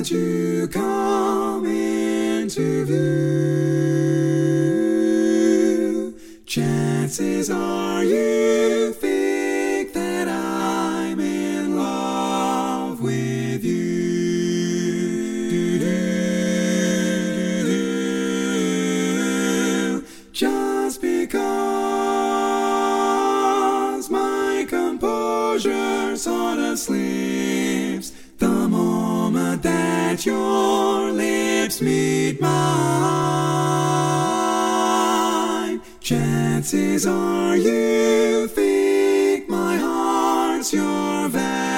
that you come into view, chances are you think that I'm in love with you. Just because my composure sort of slips the moment that your lips meet mine. Chances are you think my heart's your valentine.